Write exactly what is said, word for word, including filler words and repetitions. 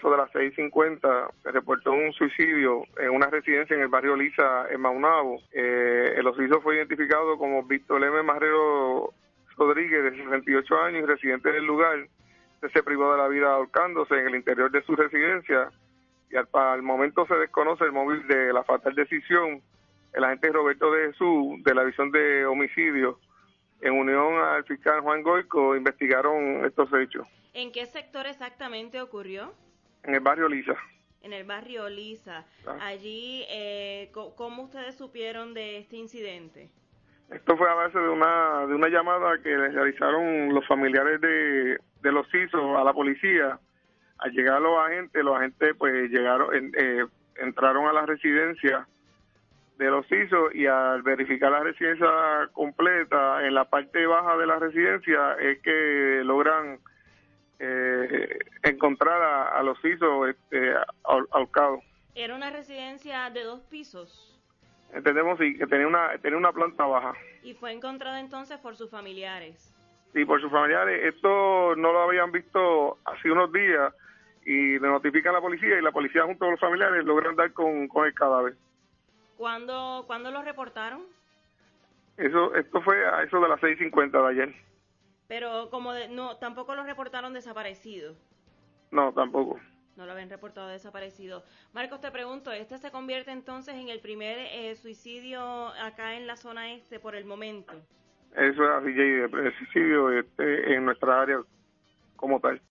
eso de las seis cincuenta, se reportó un suicidio en una residencia en el barrio Lisa, en Maunabo. Eh, el occiso fue identificado como Víctor M. Marrero Rodríguez, de sesenta y ocho años, residente del lugar. Este se privó de la vida ahorcándose en el interior de su residencia y al, al momento se desconoce el móvil de la fatal decisión. El agente Roberto de Jesús, de la División de Homicidios, en unión al fiscal Juan Goico, investigaron estos hechos. ¿En qué sector exactamente ocurrió? En el barrio Lisa. En el barrio Lisa. Ah. Allí, eh, ¿cómo ustedes supieron de este incidente? Esto fue a base de una de una llamada que les realizaron los familiares de, de los occisos a la policía. Al llegar los agentes, los agentes pues llegaron, eh, entraron a la residencia de los occisos y al verificar la residencia completa, en la parte baja de la residencia es que logran eh, encontrar a, a los occisos este, ahorcados. ¿Era una residencia de dos pisos? Entendemos sí, que tenía una tenía una planta baja. ¿Y fue encontrado entonces por sus familiares? Sí, por sus familiares. Esto no lo habían visto hace unos días y le notifican a la policía y la policía junto con los familiares logran dar con, con el cadáver. ¿Cuándo, ¿Cuándo lo reportaron? Eso, esto fue a eso de las seis cincuenta de ayer. Pero como de, no, tampoco lo reportaron desaparecido. No, tampoco. No lo habían reportado desaparecido. Marcos, te pregunto, ¿este se convierte entonces en el primer eh, suicidio acá en la zona este por el momento? Eso es así, el suicidio este, en nuestra área como tal.